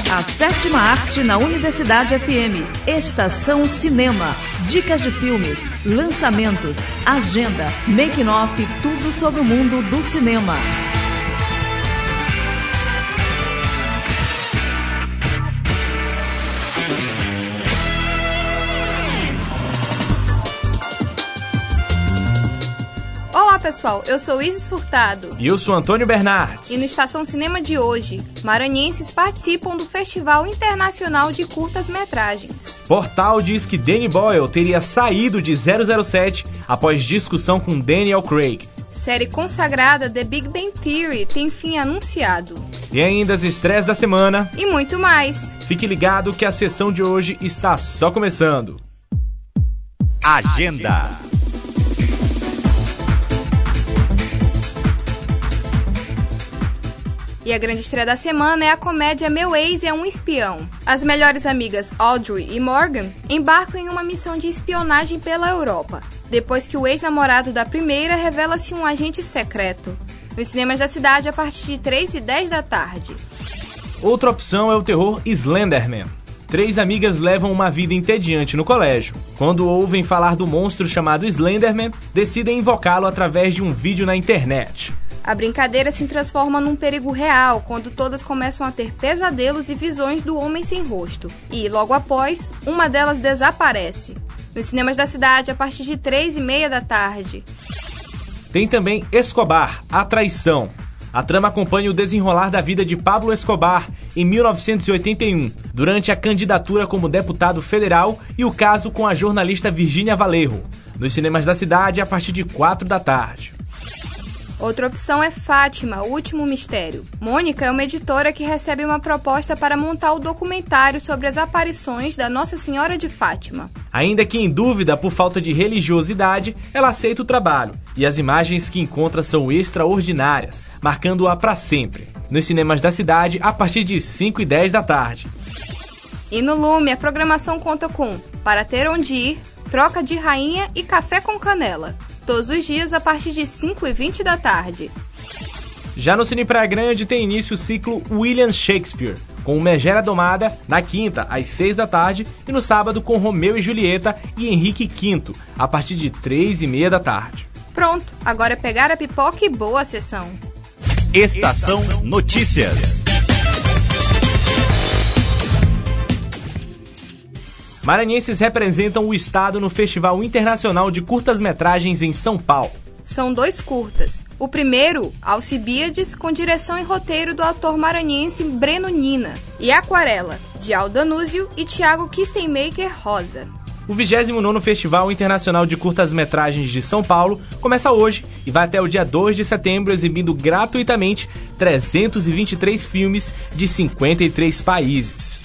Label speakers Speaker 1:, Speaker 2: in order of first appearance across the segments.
Speaker 1: A sétima arte na Universidade FM. Estação Cinema. Dicas de filmes, lançamentos, agenda, making-off, tudo sobre o mundo do cinema.
Speaker 2: Olá pessoal, eu sou Isis Furtado.
Speaker 3: E eu sou Antônio Bernardes.
Speaker 2: E no Estação Cinema de hoje, maranhenses participam do Festival Internacional de Curtas-Metragens.
Speaker 3: Portal diz que Danny Boyle teria saído de 007 após discussão com Daniel Craig.
Speaker 2: Série consagrada The Big Bang Theory tem fim anunciado.
Speaker 3: E ainda as estreias da semana.
Speaker 2: E muito mais.
Speaker 3: Fique ligado que a sessão de hoje está só começando.
Speaker 4: Agenda.
Speaker 2: E a grande estreia da semana é a comédia Meu Ex é um Espião. As melhores amigas Audrey e Morgan embarcam em uma missão de espionagem pela Europa, depois que o ex-namorado da primeira revela-se um agente secreto. Nos cinemas da cidade a partir de 3h10 da tarde.
Speaker 3: Outra opção é o terror Slenderman. 3 amigas levam uma vida entediante no colégio. Quando ouvem falar do monstro chamado Slenderman, decidem invocá-lo através de um vídeo na internet.
Speaker 2: A brincadeira se transforma num perigo real quando todas começam a ter pesadelos e visões do homem sem rosto. E, logo após, uma delas desaparece. Nos cinemas da cidade, a partir de 3h30 da tarde.
Speaker 3: Tem também Escobar, A Traição. A trama acompanha o desenrolar da vida de Pablo Escobar em 1981, durante a candidatura como deputado federal e o caso com a jornalista Virgínia Valerro. Nos cinemas da cidade, a partir de 4 da tarde.
Speaker 2: Outra opção é Fátima, o Último Mistério. Mônica é uma editora que recebe uma proposta para montar o documentário sobre as aparições da Nossa Senhora de Fátima.
Speaker 3: Ainda que em dúvida por falta de religiosidade, ela aceita o trabalho. E as imagens que encontra são extraordinárias, marcando-a para sempre. Nos cinemas da cidade, a partir de 5h10 da tarde.
Speaker 2: E no Lume, a programação conta com Para Ter Onde Ir, Troca de Rainha e Café com Canela. Todos os dias a partir de 5h20 da tarde.
Speaker 3: Já no Cine Praia Grande tem início o ciclo William Shakespeare, com Megera Domada na quinta, às 6 da tarde, e no sábado com Romeu e Julieta e Henrique V, a partir de 3h30 da tarde.
Speaker 2: Pronto, agora é pegar a pipoca e boa sessão.
Speaker 4: Estação Notícias.
Speaker 3: Maranhenses representam o estado no Festival Internacional de Curtas-Metragens em São Paulo.
Speaker 2: São 2 curtas. O primeiro, Alcibiades, com direção e roteiro do autor maranhense Breno Nina, e Aquarela, de Aldanúzio e Thiago Kistenmaker Rosa.
Speaker 3: O 29º Festival Internacional de Curtas-Metragens de São Paulo começa hoje e vai até o dia 2 de setembro, exibindo gratuitamente 323 filmes de 53 países.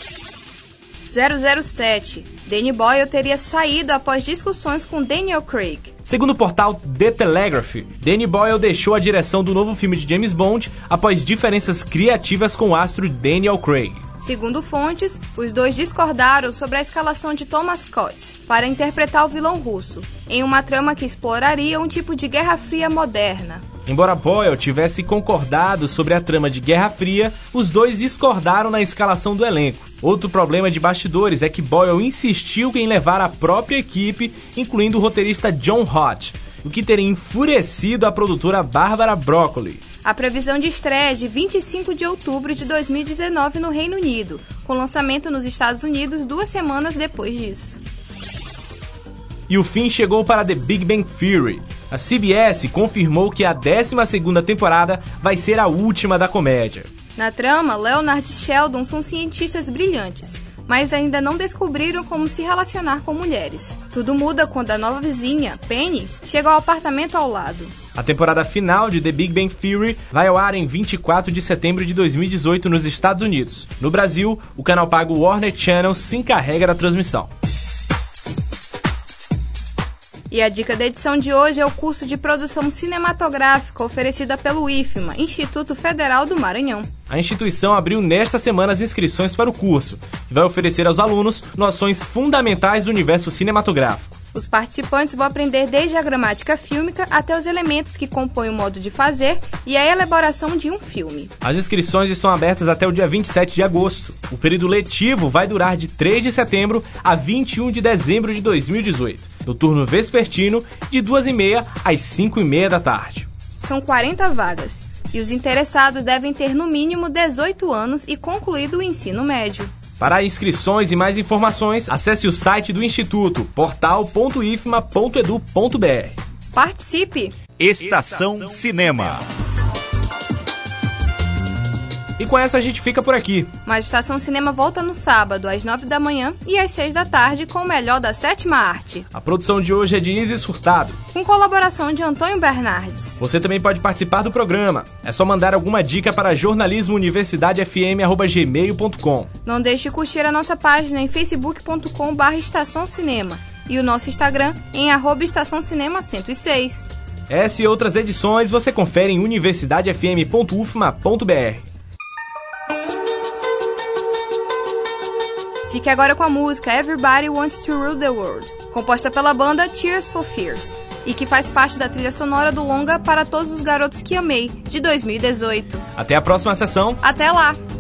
Speaker 2: 007. Danny Boyle teria saído após discussões com Daniel Craig.
Speaker 3: Segundo o portal The Telegraph, Danny Boyle deixou a direção do novo filme de James Bond após diferenças criativas com o astro Daniel Craig.
Speaker 2: Segundo fontes, os dois discordaram sobre a escalação de Thomas Scott para interpretar o vilão russo, em uma trama que exploraria um tipo de Guerra Fria moderna.
Speaker 3: Embora Boyle tivesse concordado sobre a trama de Guerra Fria, os dois discordaram na escalação do elenco. Outro problema de bastidores é que Boyle insistiu em levar a própria equipe, incluindo o roteirista John Hodge, o que teria enfurecido a produtora Barbara Broccoli.
Speaker 2: A previsão de estreia é de 25 de outubro de 2019 no Reino Unido, com lançamento nos Estados Unidos 2 semanas depois disso.
Speaker 3: E o fim chegou para The Big Bang Theory. A CBS confirmou que a 12ª temporada vai ser a última da comédia.
Speaker 2: Na trama, Leonard e Sheldon são cientistas brilhantes, mas ainda não descobriram como se relacionar com mulheres. Tudo muda quando a nova vizinha, Penny, chega ao apartamento ao lado.
Speaker 3: A temporada final de The Big Bang Theory vai ao ar em 24 de setembro de 2018 nos Estados Unidos. No Brasil, o canal pago Warner Channel se encarrega da transmissão.
Speaker 2: E a dica da edição de hoje é o curso de produção cinematográfica oferecida pelo IFMA, Instituto Federal do Maranhão.
Speaker 3: A instituição abriu nesta semana as inscrições para o curso, que vai oferecer aos alunos noções fundamentais do universo cinematográfico.
Speaker 2: Os participantes vão aprender desde a gramática fílmica até os elementos que compõem o modo de fazer e a elaboração de um filme.
Speaker 3: As inscrições estão abertas até o dia 27 de agosto. O período letivo vai durar de 3 de setembro a 21 de dezembro de 2018, no turno vespertino, de 2h30 às 5h30 da tarde.
Speaker 2: São 40 vagas, e os interessados devem ter no mínimo 18 anos e concluído o ensino médio.
Speaker 3: Para inscrições e mais informações, acesse o site do Instituto, portal.ifma.edu.br.
Speaker 2: Participe!
Speaker 4: Estação Cinema.
Speaker 3: E com essa a gente fica por aqui.
Speaker 2: Mas Estação Cinema volta no sábado, às 9 da manhã e às 6 da tarde, com o melhor da sétima arte.
Speaker 3: A produção de hoje é de Isis Furtado,
Speaker 2: com colaboração de Antônio Bernardes.
Speaker 3: Você também pode participar do programa. É só mandar alguma dica para jornalismouniversidadefm@gmail.com.
Speaker 2: Não deixe de curtir a nossa página em facebook.com/Estação Cinema e o nosso Instagram em @EstaçãoCinema106.
Speaker 3: Essa e outras edições você confere em universidadefm.ufma.br.
Speaker 2: Fique agora com a música Everybody Wants to Rule the World, composta pela banda Tears for Fears, e que faz parte da trilha sonora do longa Para Todos os Garotos que Amei, de 2018.
Speaker 3: Até a próxima sessão.
Speaker 2: Até lá!